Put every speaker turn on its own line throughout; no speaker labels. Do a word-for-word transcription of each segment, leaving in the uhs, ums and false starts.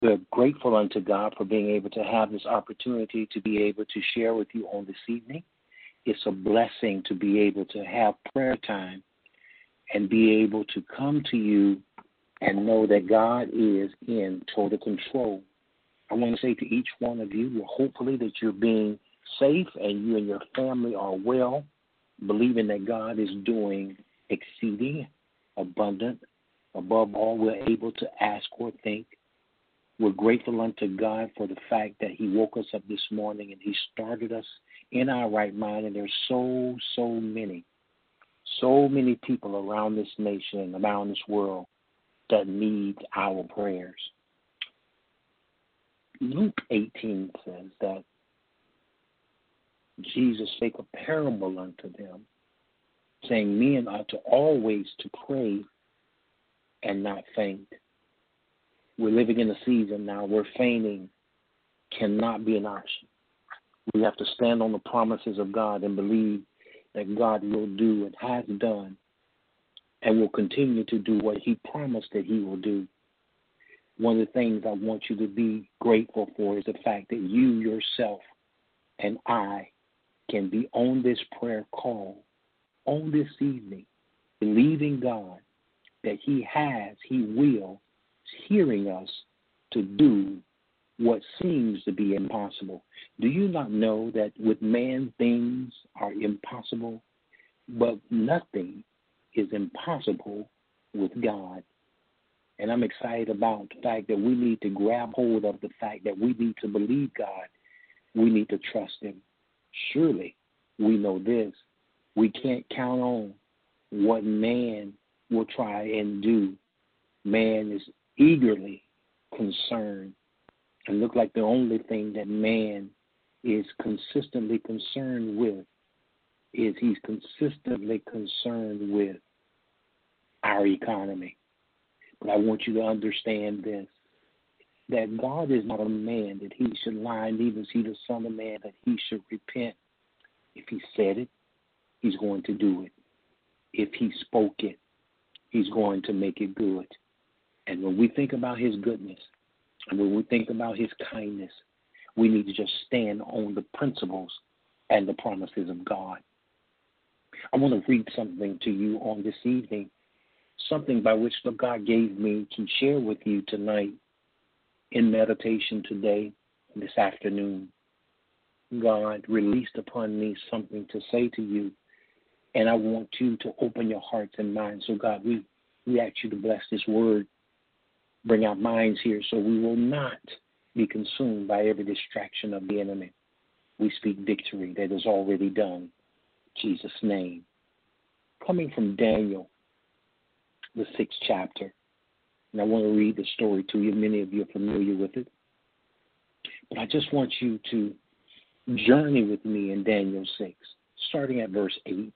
We're grateful unto God for being able to have this opportunity to be able to share with you on this evening. It's a blessing to be able to have prayer time and be able to come to you and know that God is in total control. I want to say to each one of you, hopefully that you're being safe and you and your family are well, believing that God is doing exceeding, abundant, above all we're able to ask or think. We're grateful unto God for the fact that he woke us up this morning and he started us in our right mind. And there's so, so many, so many people around this nation and around this world that need our prayers. Luke eighteen says that Jesus spake a parable unto them, saying, men ought to always to pray and not faint. We're living in a season now where fainting cannot be an option. We have to stand on the promises of God and believe that God will do and has done and will continue to do what he promised that he will do. One of the things I want you to be grateful for is the fact that you yourself and I can be on this prayer call on this evening, believing God that he has, he will, hearing us to do what seems to be impossible. Do you not know that with man things are impossible, but nothing is impossible with God? And I'm excited about the fact that we need to grab hold of the fact that we need to believe God. We need to trust him. Surely we know this. We can't count on what man will try and do. Man is eagerly concerned and look like the only thing that man is consistently concerned with is he's consistently concerned with our economy. But I want you to understand this, that God is not a man that he should lie, neither is he the son of man that he should repent. If he said it, he's going to do it. If he spoke it, he's going to make it good. And when we think about his goodness, and when we think about his kindness, we need to just stand on the principles and the promises of God. I want to read something to you on this evening, something by which God gave me to share with you tonight in meditation today, this afternoon. God released upon me something to say to you, and I want you to open your hearts and minds. So, God, we, we ask you to bless this word. Bring our minds here so we will not be consumed by every distraction of the enemy. We speak victory that is already done. In Jesus' name. Coming from Daniel, the sixth chapter. And I want to read the story to you. Many of you are familiar with it. But I just want you to journey with me in Daniel six, starting at verse eight.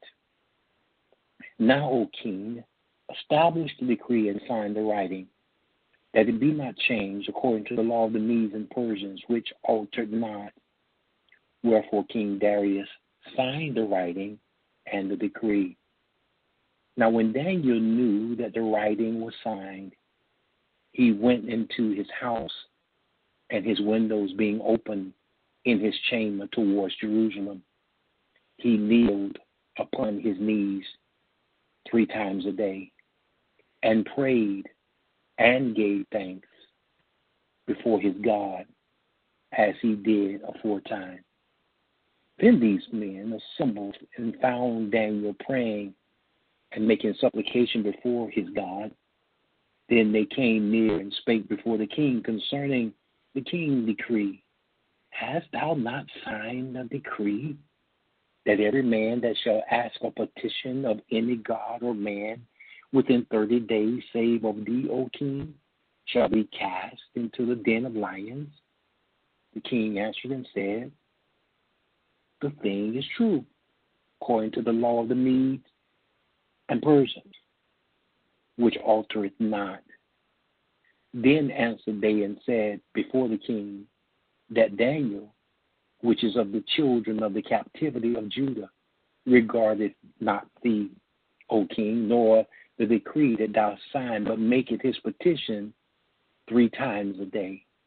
Now, O king, establish the decree and sign the writing, that it be not changed according to the law of the Medes and Persians, which altered not. Wherefore King Darius signed the writing and the decree. Now when Daniel knew that the writing was signed, he went into his house, and his windows being open in his chamber towards Jerusalem, he kneeled upon his knees three times a day and prayed and gave thanks before his God, as he did aforetime. Then these men assembled and found Daniel praying and making supplication before his God. Then they came near and spake before the king concerning the king's decree. Hast thou not signed a decree that every man that shall ask a petition of any god or man within thirty days, save of thee, O king, shall be cast into the den of lions? The king answered and said, the thing is true, according to the law of the Medes and Persians, which altereth not. Then answered they and said before the king, that Daniel, which is of the children of the captivity of Judah, regardeth not thee, O king, nor the decree that thou signed, but maketh his petition three times a day.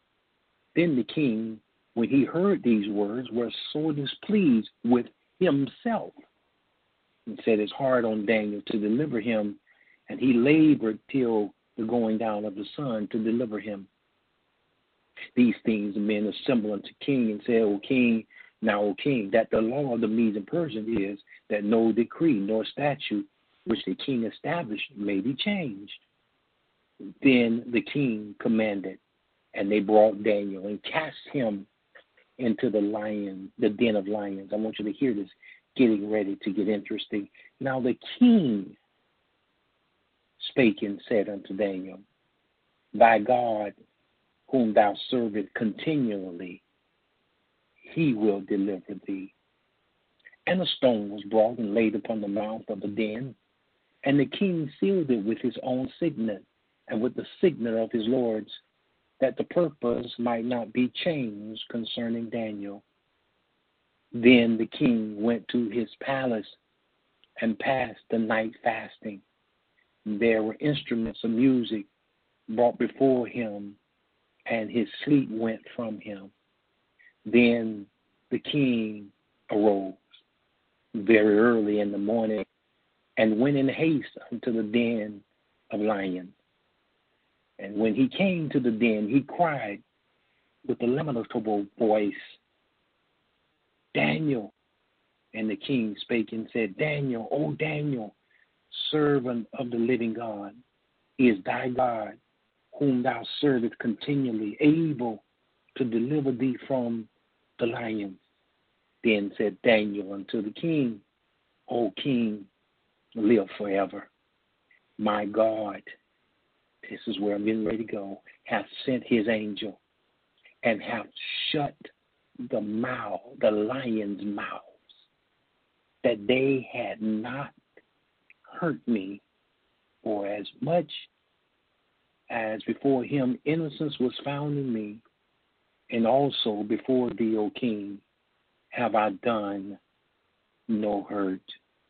Then the king, when he heard these words, was sore displeased with himself and set his heart on Daniel to deliver him, and he labored till the going down of the sun to deliver him. These things the men assembled unto king and said, O king, now, O king, that the law of the Medes and Persians is that no decree nor statute which the king established may be changed. Then the king commanded, and they brought Daniel and cast him into the lion, the den of lions. I want you to hear this, getting ready to get interesting. Now the king spake and said unto Daniel, Thy God, whom thou servest continually, he will deliver thee. And a stone was brought and laid upon the mouth of the den, and the king sealed it with his own signet and with the signet of his lords, that the purpose might not be changed concerning Daniel. Then the king went to his palace and passed the night fasting. There were instruments of music brought before him, and his sleep went from him. Then the king arose very early in the morning and went in haste unto the den of lions. And when he came to the den, he cried with a lamentable voice, Daniel. And the king spake and said, Daniel, O Daniel, servant of the living God, is thy God, whom thou servest continually, able to deliver thee from the lions? Then said Daniel unto the king, O king, live forever. My God, this is where I'm getting ready to go, hath sent his angel and hath shut the mouth, the lions' mouths, that they had not hurt me, for as much as before him innocence was found in me, and also before thee, O king, have I done no hurt.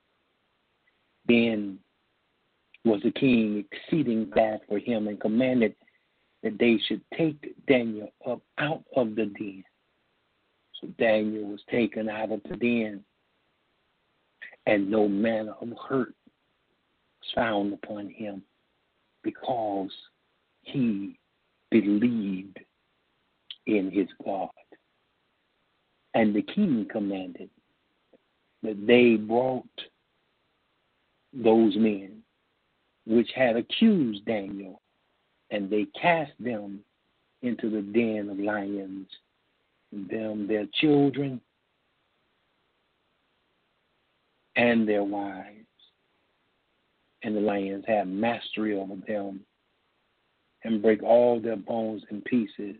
Then was the king exceeding glad for him, and commanded that they should take Daniel up out of the den. So Daniel was taken out of the den, and no manner of hurt was found upon him, because he believed in his God. And the king commanded that they brought those men which had accused Daniel, and they cast them into the den of lions, them, their children, and their wives. And the lions had mastery over them, and break all their bones in pieces,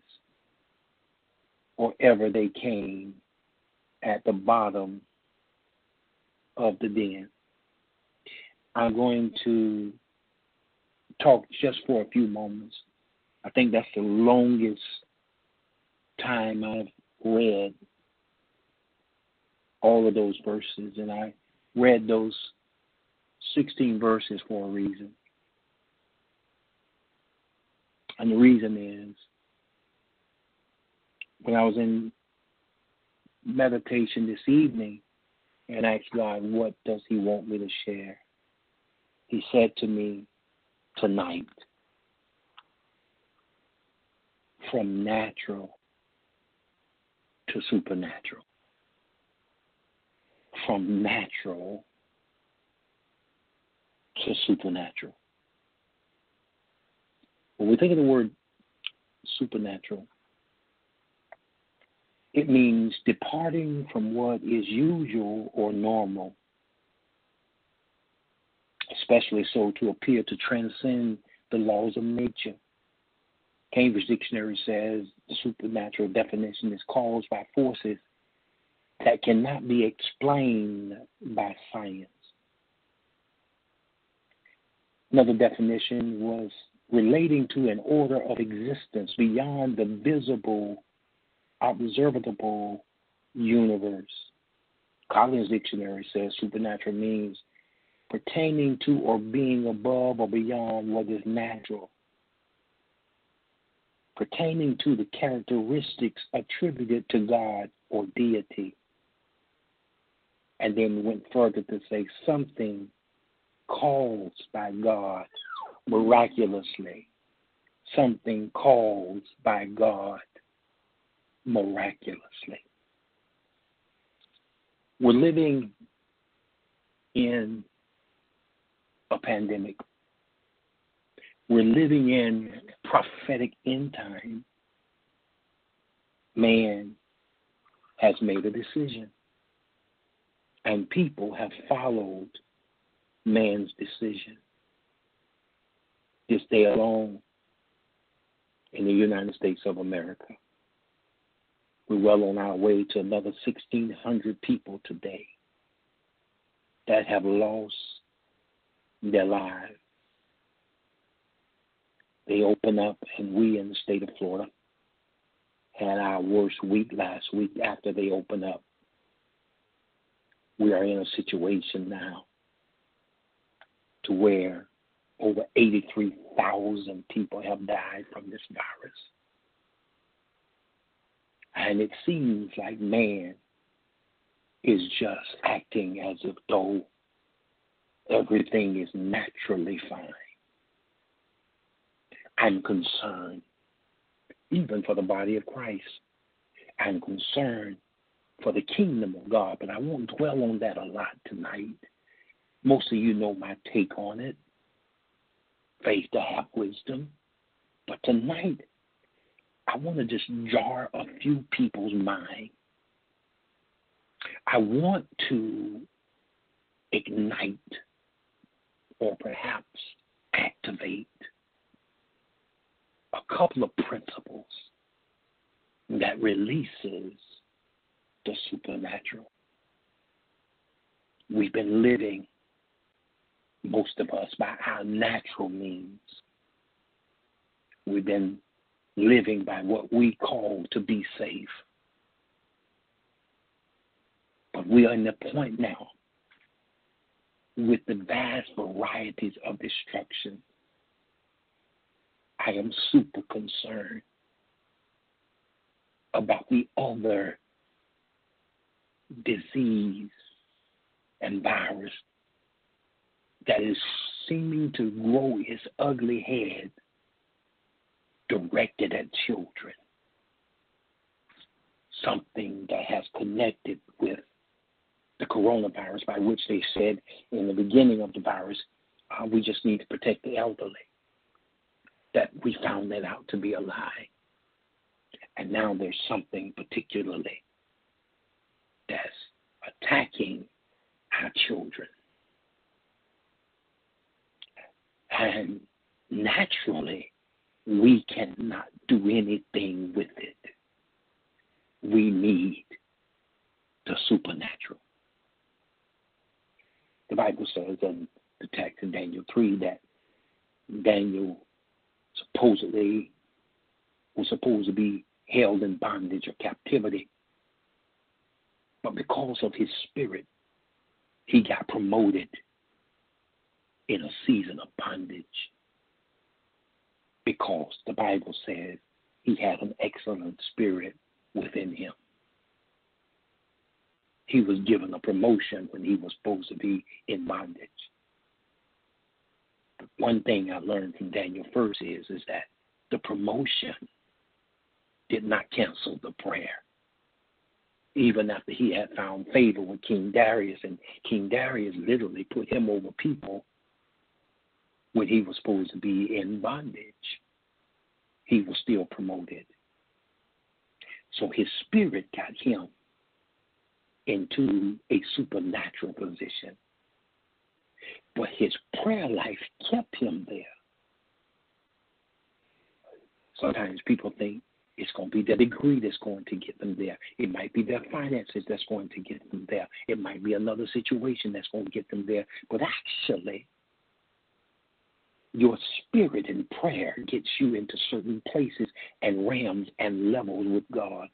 or ever they came at the bottom of the den. I'm going to talk just for a few moments. I think that's the longest time I've read all of those verses, and I read those sixteen verses for a reason. And the reason is, when I was in meditation this evening and asked God, what does he want me to share? He said to me, tonight, from natural to supernatural. From natural to supernatural. When we think of the word supernatural, it means departing from what is usual or normal, especially so to appear to transcend the laws of nature. Cambridge Dictionary says the supernatural definition is caused by forces that cannot be explained by science. Another definition was relating to an order of existence beyond the visible, observable universe. Collins Dictionary says supernatural means pertaining to or being above or beyond what is natural. pertaining to the characteristics attributed to God or deity. And then went further to say something caused by God miraculously. Something caused by God miraculously. We're living in a pandemic. We're living in prophetic end time. Man has made a decision, and people have followed man's decision. This day alone, in the United States of America, we're well on our way to another sixteen hundred people today that have lost their lives. They open up, and we in the state of Florida had our worst week last week after they opened up. We are in a situation now to where over eighty-three thousand people have died from this virus. And it seems like man is just acting as if though everything is naturally fine. I'm concerned, even for the body of Christ. I'm concerned for the kingdom of God, but I won't dwell on that a lot tonight. Most of you know my take on it. Faith to have wisdom. But tonight, I want to just jar a few people's mind. I want to ignite or perhaps activate a couple of principles that releases the supernatural. We've been living, most of us, by our natural means. We've been living by what we call to be safe. But we are in the point now with the vast varieties of destruction. I am super concerned about the other disease and virus that is seeming to grow its ugly head directed at children. Something that has connected with the coronavirus, by which they said in the beginning of the virus, uh, we just need to protect the elderly. That we found that out to be a lie. And now there's something particularly that's attacking our children. And naturally, we cannot do anything with it. We need the supernatural. The Bible says in the text in Daniel three that Daniel supposedly was supposed to be held in bondage or captivity. But because of his spirit, he got promoted in a season of bondage. Because the Bible says he had an excellent spirit within him. He was given a promotion when he was supposed to be in bondage. But one thing I learned from Daniel first is, is that the promotion did not cancel the prayer. Even after he had found favor with King Darius, and King Darius literally put him over people when he was supposed to be in bondage, he was still promoted. So his spirit got him into a supernatural position. But his prayer life kept him there. Sometimes people think it's going to be their degree that's going to get them there. It might be their finances that's going to get them there. It might be another situation that's going to get them there. But actually, your spirit in prayer gets you into certain places and realms and levels with God.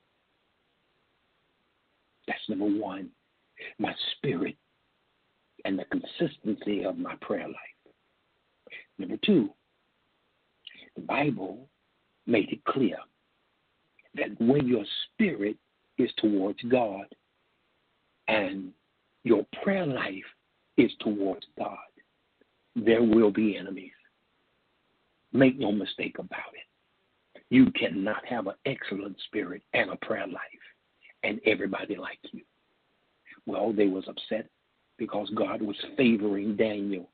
That's number one. My spirit and the consistency of my prayer life. Number two, the Bible made it clear that when your spirit is towards God and your prayer life is towards God, there will be enemies. Make no mistake about it. You cannot have an excellent spirit and a prayer life and everybody like you. Well, they was upset because God was favoring Daniel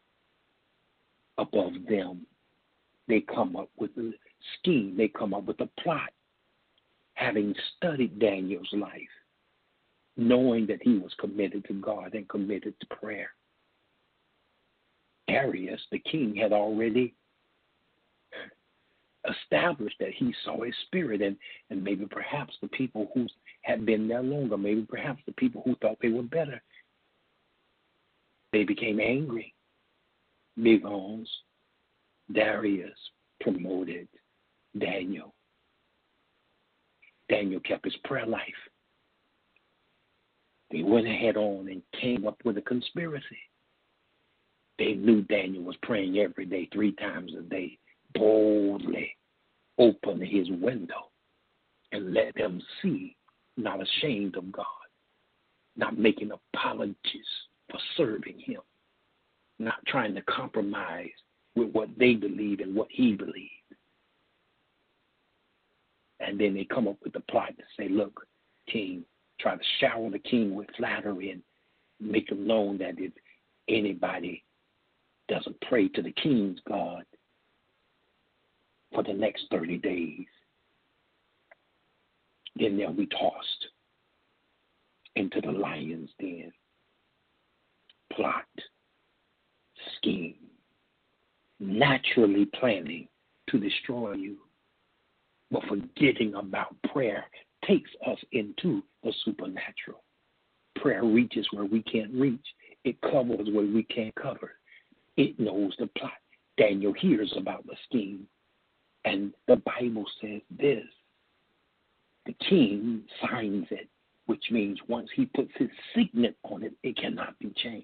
above them. They come up with a scheme. They come up with a plot, having studied Daniel's life, knowing that he was committed to God and committed to prayer. Darius, the king, had already established that he saw his spirit, and, and maybe perhaps the people who had been there longer, maybe perhaps the people who thought they were better, they became angry because Darius promoted Daniel. Daniel kept his prayer life. They went ahead on and came up with a conspiracy. They knew Daniel was praying every day, three times a day, boldly open his window and let them see, not ashamed of God, not making apologies for serving him, not trying to compromise with what they believe and what he believed. And then they come up with the plot to say, look, king, try to shower the king with flattery and make him known that if anybody doesn't pray to the king's God for the next thirty days, then they'll be tossed into the lion's den. Plot, scheme, naturally planning to destroy you. But forgetting about prayer takes us into the supernatural. Prayer reaches where we can't reach. It covers where we can't cover. It knows the plot. Daniel hears about the scheme. And the Bible says this. The king signs it, which means once he puts his signet on it, it cannot be changed.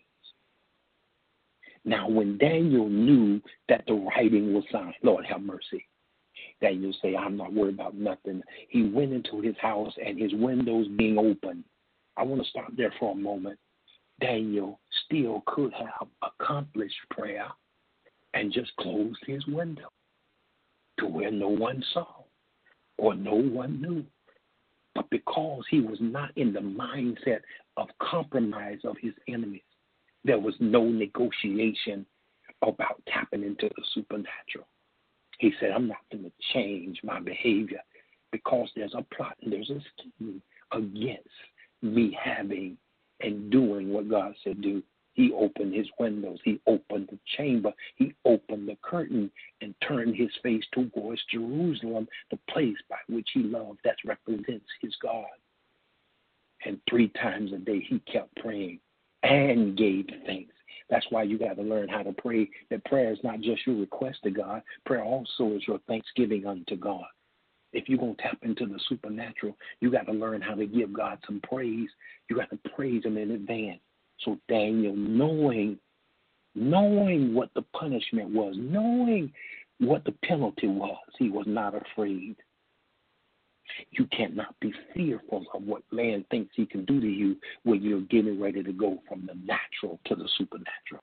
Now, when Daniel knew that the writing was signed, Lord have mercy, Daniel say, I'm not worried about nothing. He went into his house and his windows being open. I want to stop there for a moment. Daniel still could have accomplished prayer and just closed his window to where no one saw or no one knew. But because he was not in the mindset of compromise of his enemies, there was no negotiation about tapping into the supernatural. He said, I'm not going to change my behavior because there's a plot and there's a scheme against me having and doing what God said do. He opened his windows. He opened the chamber. He opened the curtain and turned his face towards Jerusalem, the place by which he loved, that represents his God. And three times a day he kept praying and gave thanks. That's why you got to learn how to pray. That prayer is not just your request to God. Prayer also is your thanksgiving unto God. If you're going to tap into the supernatural, you got to learn how to give God some praise. You got to praise him in advance. So Daniel, knowing, knowing what the punishment was, knowing what the penalty was, he was not afraid. You cannot be fearful of what man thinks he can do to you when you're getting ready to go from the natural to the supernatural.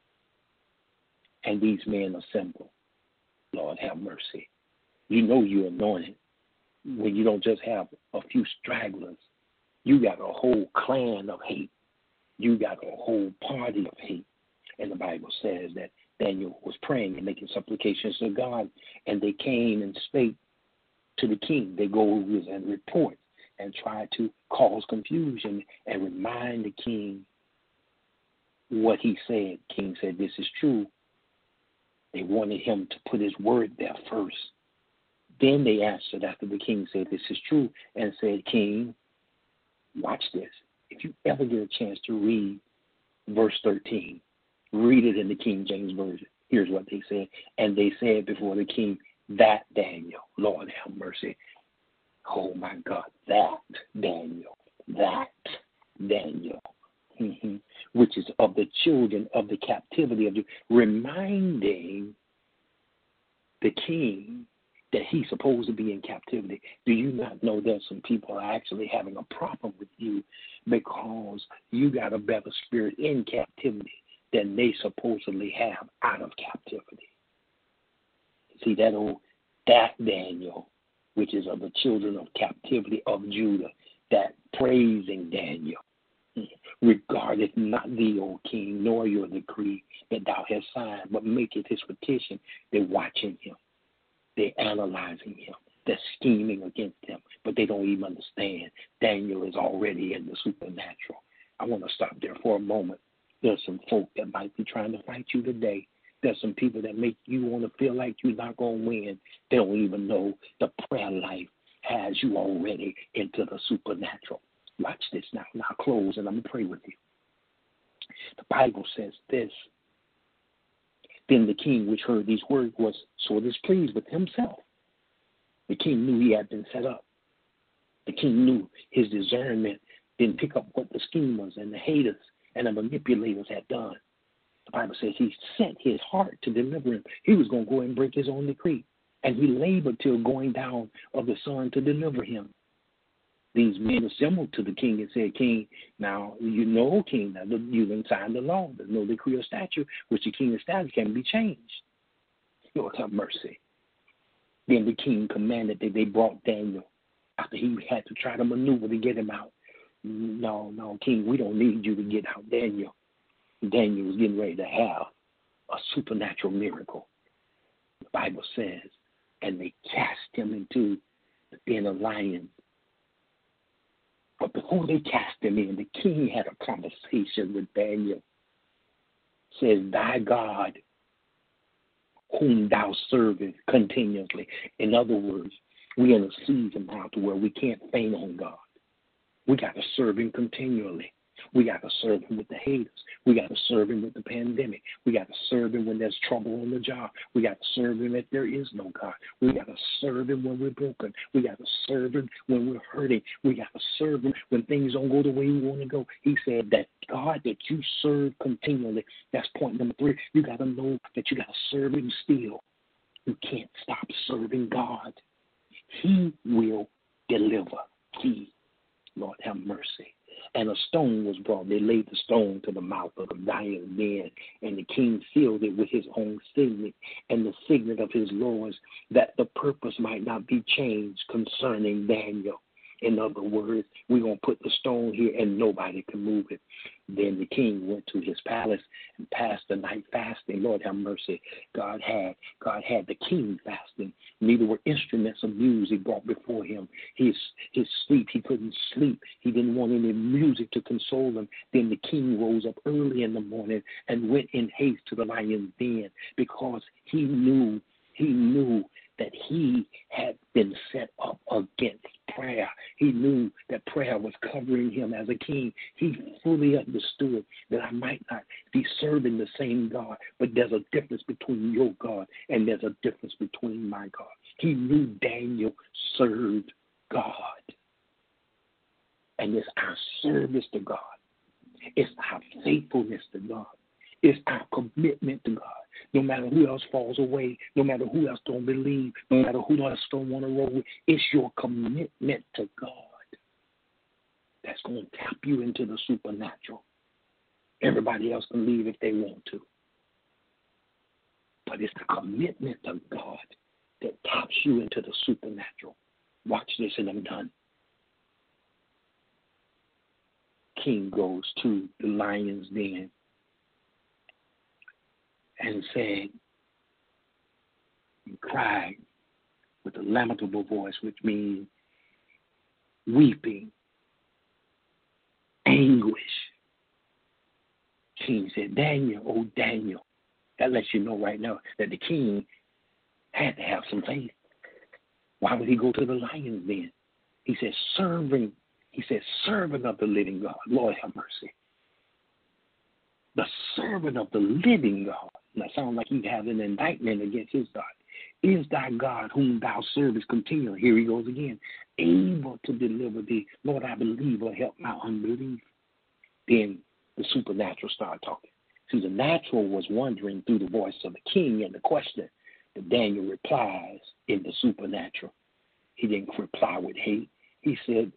And these men assemble. Lord have mercy. You know you're anointed when you don't just have a few stragglers. You got a whole clan of hate. You got a whole party of hate. And the Bible says that Daniel was praying and making supplications to God, and they came and spake to the king. They go and report and try to cause confusion and remind the king what he said. King said, this is true. They wanted him to put his word there first. Then they answered after the king said, this is true, and said, King, watch this. If you ever get a chance to read verse thirteen, read it in the King James Version. Here's what they said. And they said before the king, that Daniel, Lord have mercy. Oh, my God, that Daniel, that Daniel, mm-hmm, which is of the children of the captivity of the, reminding the king that he's supposed to be in captivity. Do you not know that some people are actually having a problem with you because you got a better spirit in captivity than they supposedly have out of captivity? See, that old, that Daniel, which is of the children of captivity of Judah, that praising Daniel, regardeth not thee, O king, nor your decree that thou hast signed, but maketh his petition. They're watching him. They're analyzing him. They're scheming against him, but they don't even understand Daniel is already in the supernatural. I want to stop there for a moment. There's some folk that might be trying to fight you today. There's some people that make you want to feel like you're not going to win. They don't even know the prayer life has you already into the supernatural. Watch this now. Now I'll close and I'm going to pray with you. The Bible says this. Then the king which heard these words was sore displeased with himself. The king knew he had been set up. The king knew his discernment didn't pick up what the schemers and the haters and the manipulators had done. The Bible says he set his heart to deliver him. He was going to go and break his own decree. And he labored till going down of the sun to deliver him. These men assembled to the king and said, King, now you know, King, now you've signed the law. There's no decree or statute which the king established can be changed. Lord have mercy. Then the king commanded that they brought Daniel after he had to try to maneuver to get him out. No, no, King, we don't need you to get out Daniel. Daniel was getting ready to have a supernatural miracle. The Bible says, and they cast him into the den of lions. But before they cast him in, the king had a conversation with Daniel. Says, thy God, whom thou servest continuously. In other words, we're in a season now to where we can't faint on God. We got to serve him continually. We got to serve him with the haters. We got to serve him with the pandemic. We got to serve him when there's trouble on the job. We got to serve him if there is no God. We got to serve him when we're broken. We got to serve him when we're hurting. We got to serve him when things don't go the way we want to go. He said that God that you serve continually, that's point number three. You got to know that you got to serve him still. You can't stop serving God. He will deliver. He, Lord have mercy. And a stone was brought. They laid the stone to the mouth of the lion den, and the king sealed it with his own signet and the signet of his lords, that the purpose might not be changed concerning Daniel. In other words, we're going to put the stone here and nobody can move it. Then the king went to his palace and passed the night fasting. Lord have mercy. God had God had the king fasting. Neither were instruments of music brought before him. His his sleep, he couldn't sleep. He didn't want any music to console him. Then the king rose up early in the morning and went in haste to the lion's den, because he knew, he knew that he had been set up against prayer. He knew that prayer was covering him as a king. He fully understood that I might not be serving the same God, but there's a difference between your God and there's a difference between my God. He knew Daniel served God. And it's our service to God. It's our faithfulness to God. It's our commitment to God. No matter who else falls away, no matter who else don't believe, no matter who else don't want to roll with, it's your commitment to God that's going to tap you into the supernatural. Everybody else can leave if they want to. But it's the commitment to God that taps you into the supernatural. Watch this and I'm done. King goes to the lion's den and said, and cried with a lamentable voice, which means weeping, anguish. King said, Daniel, oh Daniel. That lets you know right now that the king had to have some faith. Why would he go to the lion's den? He said, serving, he said, servant of the living God. Lord have mercy. The servant of the living God. That sounds like he has an indictment against his God. Is thy God whom thou servest continually? Here he goes again. Able to deliver thee. Lord, I believe, or help my unbelief. Then the supernatural started talking. See, the natural was wondering through the voice of the king and the question, But Daniel replies in the supernatural. He didn't reply with hate. He said,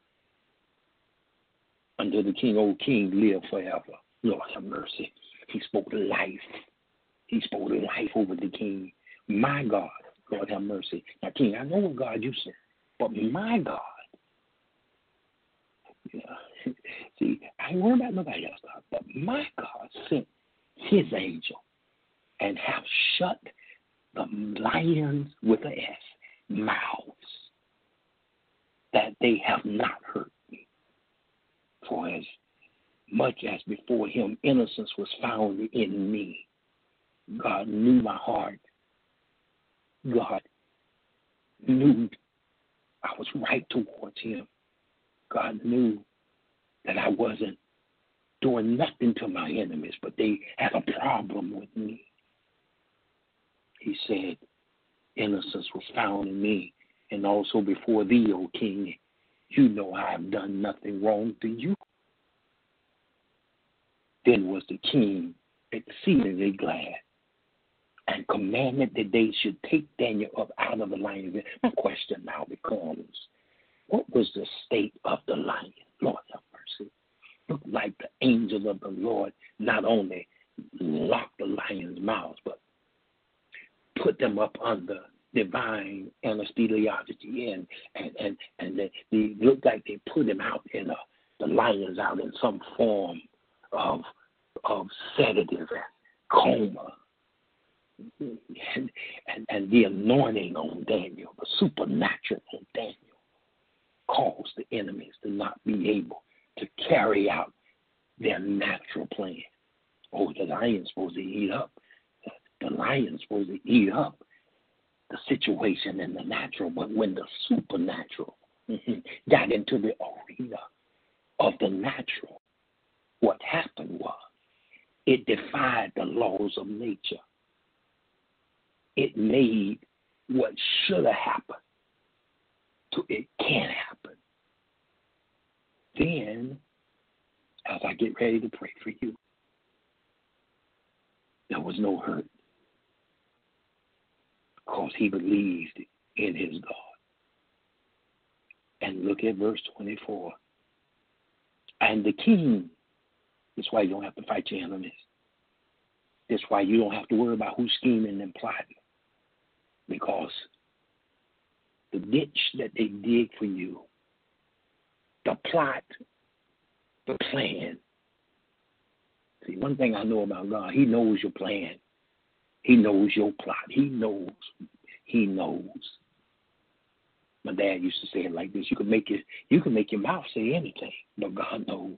until the king, old king, live forever. Lord have mercy. He spoke life. He spoke life over the king. My God, Lord have mercy. Now, king, I know what God you serve, but my God, yeah. See, I ain't worried about nobody else, God, but my God sent his angel and have shut the lions with an S mouths, that they have not hurt me. For as much as before him innocence was found in me, God knew my heart. God knew I was right towards him. God knew that I wasn't doing nothing to my enemies, but they had a problem with me. He said, innocence was found in me, and also before thee, O king, you know I have done nothing wrong to you. Then was the king exceedingly glad and commanded that they should take Daniel up out of the lion's den. My question now becomes, what was the state of the lion? Lord have mercy. Looked like the angel of the Lord not only locked the lion's mouths, but put them up under divine anesthesiology, and and and, and they, they looked like they put him out in a, the lions out in some form of of sedative and coma. And, and, and the anointing on Daniel, the supernatural on Daniel, caused the enemies to not be able to carry out their natural plan. Oh, the lion's supposed to eat up. The lion's supposed to eat up the situation in the natural, but when the supernatural mm-hmm, got into the arena of the natural, what happened was it defied the laws of nature. It made what should have happened to it can't happen. Then, as I get ready to pray for you, there was no hurt because he believed in his God. And look at verse twenty-four. And the king, that's why you don't have to fight your enemies. That's why you don't have to worry about who's scheming and plotting. Because the ditch that they dig for you, the plot, the plan. See, one thing I know about God, he knows your plan. He knows your plot. He knows. He knows. My dad used to say it like this. You can make it, you can make your mouth say anything, but God knows.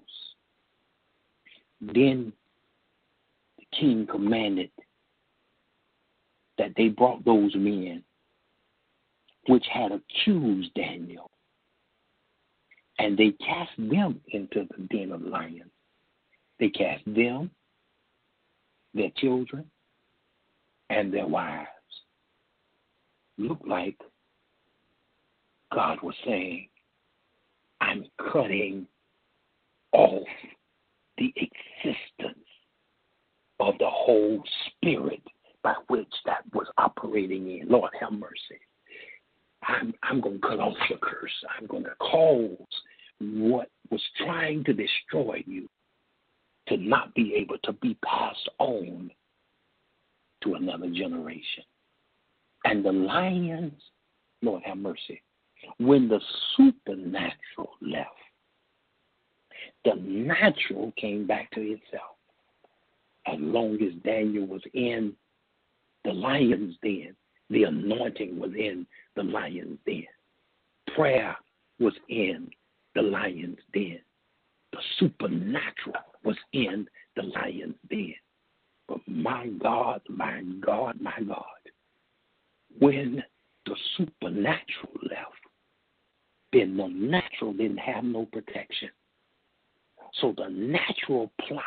Then the king commanded that they brought those men which had accused Daniel, and they cast them into the den of lions. They cast them, their children, and their wives. Looked like God was saying, I'm cutting off the existence of the whole spirit by which that was operating in. Lord have mercy. I'm, I'm going to cut off your curse. I'm going to cause what was trying to destroy you to not be able to be passed on to another generation. And the lions, Lord have mercy, when the supernatural left, the natural came back to itself. As long as Daniel was in the lion's den, the anointing was in the lion's den. Prayer was in the lion's den. The supernatural was in the lion's den. But my God, my God, my God, when the supernatural left, then the natural didn't have no protection. So the natural plot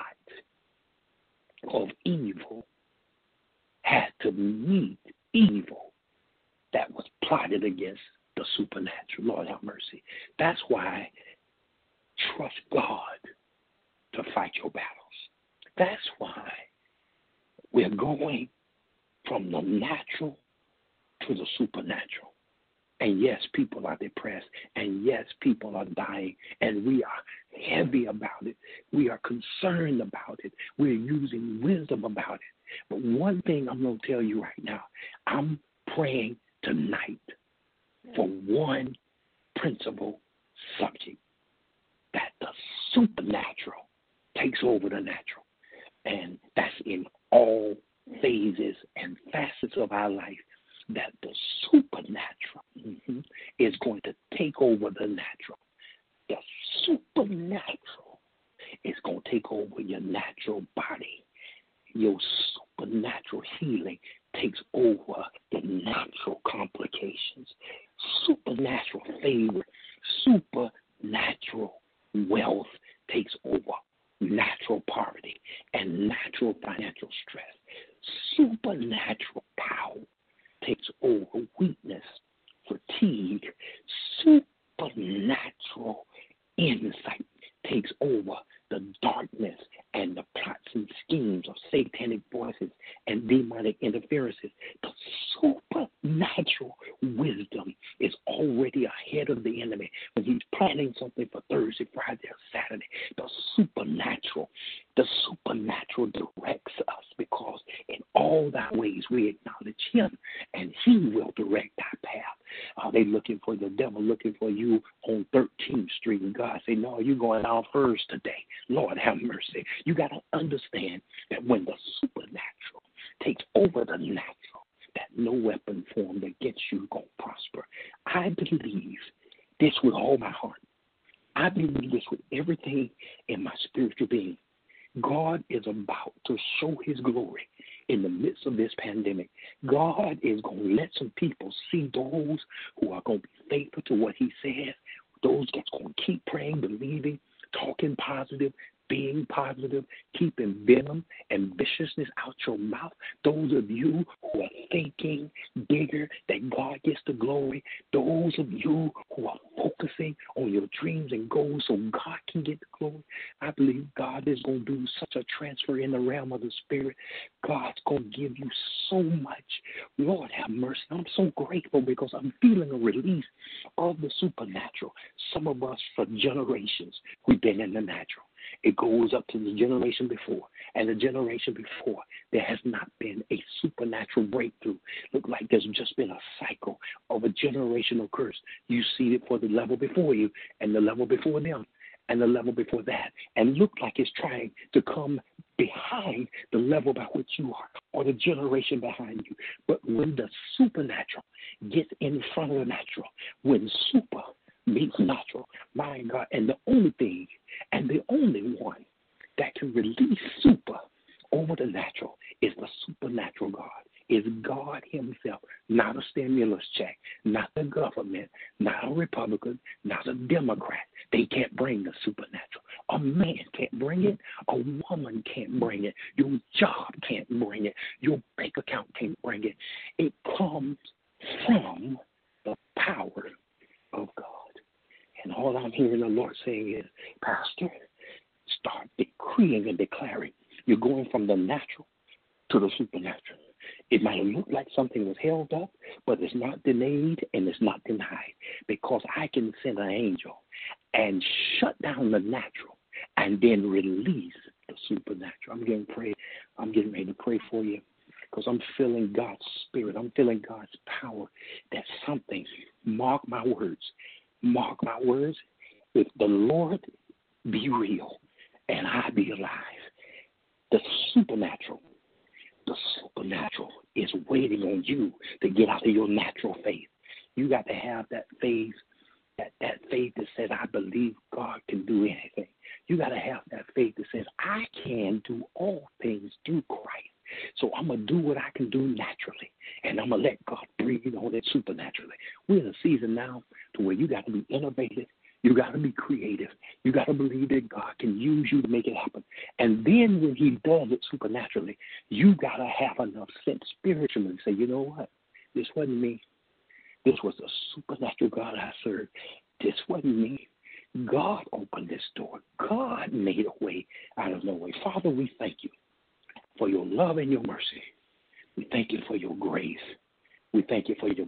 of evil had to meet evil that was plotted against the supernatural. Lord have mercy. That's why trust God to fight your battles. That's why we're going from the natural to the supernatural. And yes, people are depressed. And yes, people are dying. And we are heavy about it. We are concerned about it. We're using wisdom about it. But one thing I'm going to tell you right now, I'm praying tonight for one principal subject, that the supernatural takes over the natural. And that's in all phases and facets of our life, that the supernatural mm-hmm, is going to take over the natural. The supernatural is going to take over your natural body. Your supernatural healing takes over the natural complications. Supernatural favor, supernatural wealth takes over natural poverty and natural financial stress. Supernatural power takes over weakness, fatigue. Supernatural insight takes over the darkness and the plots and schemes of satanic voices and demonic interferences. The supernatural wisdom is already ahead of the enemy when he's planning something for Thursday, Friday, or Saturday. The supernatural, the supernatural directs us, because in all thy ways we acknowledge him, and he will direct our path. Are they looking for the devil looking for you on thirteenth Street? And God say, no, you're going out first today. Lord, have mercy. You got to understand that when the supernatural takes over the natural, that no weapon formed against you is going to prosper. I believe this with all my heart. I believe this with everything in my spiritual being. God is about to show his glory in the midst of this pandemic. God is going to let some people see those who are going to be faithful to what he says, those that's going to keep praying, believing, talking positive, being positive, keeping venom and viciousness out your mouth. Those of you who are thinking bigger, that God gets the glory. Those of you who are focusing on your dreams and goals so God can get the glory. I believe God is going to do such a transfer in the realm of the Spirit. God's going to give you so much. Lord, have mercy. I'm so grateful because I'm feeling a release of the supernatural. Some of us, for generations, we've been in the natural. It goes up to the generation before. And the generation before, there has not been a supernatural breakthrough. Look like there's just been a cycle of a generational curse. You see it for the level before you and the level before them and the level before that. And look like it's trying to come behind the level by which you are or the generation behind you. But when the supernatural gets in front of the natural, when super meets natural, my God, and the only thing and the only one that can release super over the natural is the supernatural God, is God himself, not a stimulus check, not the government, not a Republican, not a Democrat. They can't bring the supernatural. A man can't bring it. A woman can't bring it. Your job can't bring it. Your bank account can't bring it. It comes from the power of God. And all I'm hearing the Lord saying is, Pastor, start decreeing and declaring. You're going from the natural to the supernatural. It might look like something was held up, but it's not delayed and it's not denied, because I can send an angel and shut down the natural and then release the supernatural. I'm getting pray. I'm getting ready to pray for you, because I'm feeling God's spirit. I'm feeling God's power. That something, mark my words, mark my words, if the Lord be real and I be alive, the supernatural, the supernatural is waiting on you to get out of your natural faith. You got to have that faith, that, that faith that says, I believe God can do anything. You got to have that faith that says, I can do all things through Christ. So I'm going to do what I can do naturally, and I'm going to let God breathe on it supernaturally. We're in a season now to where you got to be innovative. You got to be creative. You got to believe that God can use you to make it happen. And then when he does it supernaturally, you got to have enough sense spiritually to say, you know what? This wasn't me. This was the supernatural God I served. This wasn't me. God opened this door. God made a way out of no way. Father, we thank you for your love and your mercy. We thank you for your grace. We thank you for your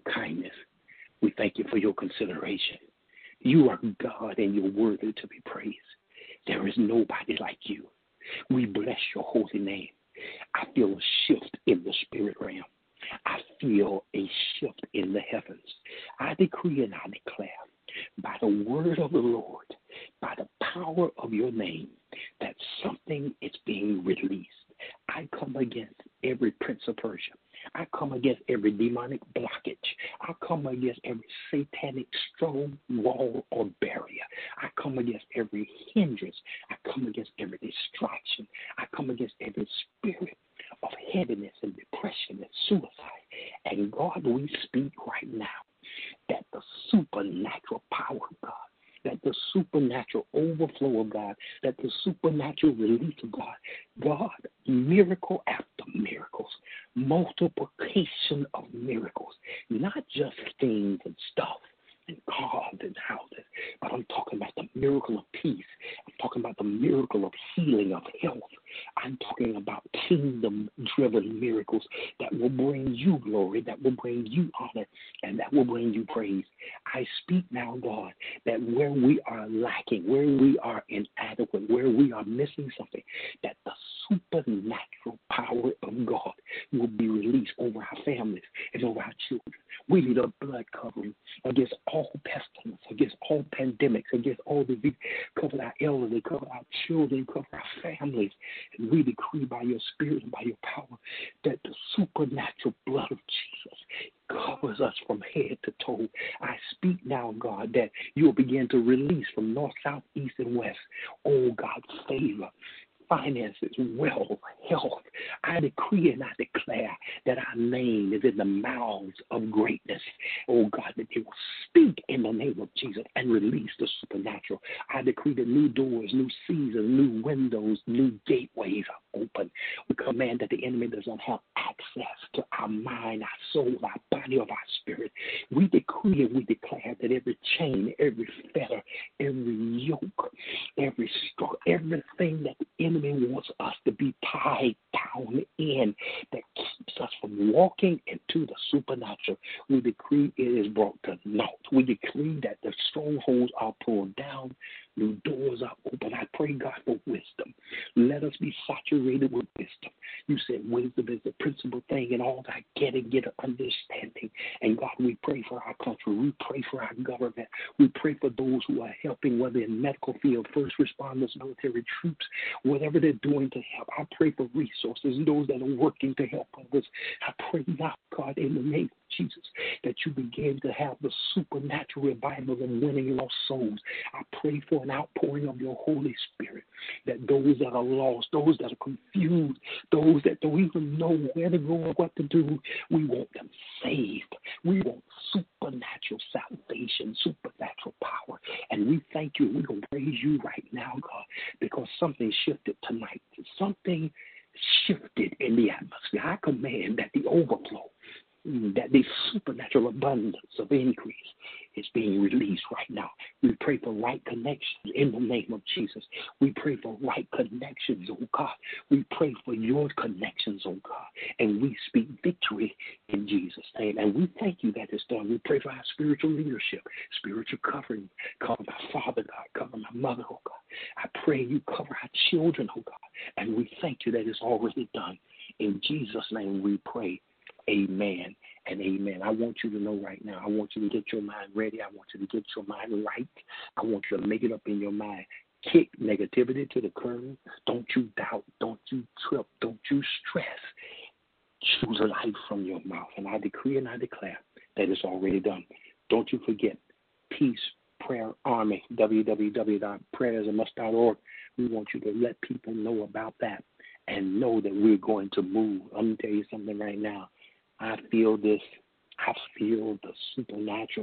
consideration. You are God and you're worthy to be praised. There is nobody like you. We bless your holy name. I feel a shift in the spirit realm. I feel a shift in the heavens. I decree and I declare by the word of the Lord, by the power of your name, that something is being released. I come against every prince of Persia. I come against every demonic blockage. I come against every satanic strong wall or barrier. I come against every hindrance. I come against every distraction. I come against every spirit of heaviness and depression and suicide. And God, we speak right now that the supernatural power of God, that the supernatural overflow of God, that the supernatural release of God, God, miracle after miracles, multiplication of miracles, not just things and stuff and cars and houses, but I'm talking about the miracle of peace. I'm talking about the miracle of healing, of health. I'm talking about kingdom-driven miracles that will bring you glory, that will bring you honor, and that will bring you praise. I speak now, God, that where we are lacking, where we are inadequate, where we are missing something, that the supernatural power of God will be released over our families and over our children. We need a blood covering against all pestilence, against all pandemics, against all disease. Cover our elderly, cover our children, cover our families. And we decree by your spirit and by your power that the supernatural blood of Jesus covers us from head to toe. I speak now, God, that you'll begin to release from north, south, east, and west, oh God, favor, finances, wealth, health. I decree and I declare that our name is in the mouths of greatness. Oh God, that they will speak in the name of Jesus and release the supernatural. I decree that new doors, new seasons, new windows, new gateways are open. We command that the enemy does not have access to our mind, our soul, our body, or our spirit. We decree and we declare that every chain, every fetter, every yoke, every struggle, everything that the enemy wants us to be tied down in that keeps us from walking into the supernatural, we decree it is brought to naught. We decree that the strongholds are pulled down, new doors are open. I pray, God, for wisdom. Let us be saturated with wisdom. You said wisdom is the principal thing in all that getting, get an understanding. And God, we pray for our country. We pray for our government. We pray for those who are helping, whether in medical field, first responders, military troops, whatever they're doing to help. I pray for resources, those that are working to help others. I pray now, God, in the name of Jesus, that you begin to have the supernatural revival of winning lost souls. I pray for an outpouring of your Holy Spirit, that those that are lost, those that are confused, those that don't even know where to go or what to do, we want them saved. We want supernatural salvation, supernatural power. And we thank you. We're going to praise you right now, God, because something shifted tonight. Something shifted in the atmosphere. I command that the overflow, that the supernatural abundance of increase is being released right now. We pray for right connections in the name of Jesus. We pray for right connections, oh God. We pray for your connections, oh God. And we speak victory in Jesus' name. And we thank you that it's done. We pray for our spiritual leadership, spiritual covering. Cover my father, God. Cover my mother, oh God. I pray you cover our children, oh God. And we thank you that it's already done. In Jesus' name we pray. Amen and amen. I want you to know right now, I want you to get your mind ready. I want you to get your mind right. I want you to make it up in your mind. Kick negativity to the curb. Don't you doubt. Don't you trip. Don't you stress. Choose a life from your mouth. And I decree and I declare that it's already done. Don't you forget, Peace Prayer Army, w w w dot prayers a must dot org. We want you to let people know about that and know that we're going to move. I'm going to tell you something right now. I feel this. I feel the supernatural.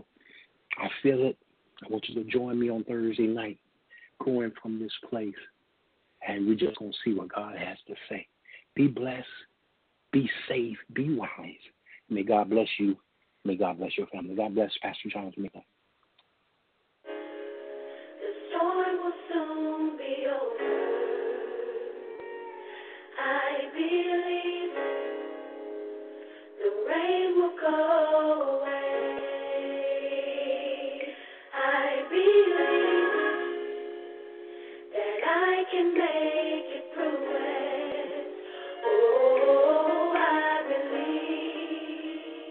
I feel it. I want you to join me on Thursday night going from this place. And we're just going to see what God has to say. Be blessed. Be safe. Be wise. May God bless you. May God bless your family. God bless Pastor John Jamaica.
The storm will soon be over. I believe the rain will go away. can make it through it. Oh, I believe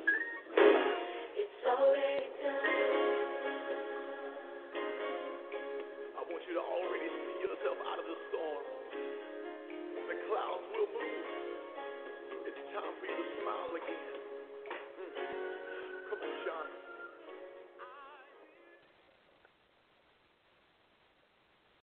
it's already done.
I want you to already see yourself out of the storm. The clouds will move. It's time for you to smile.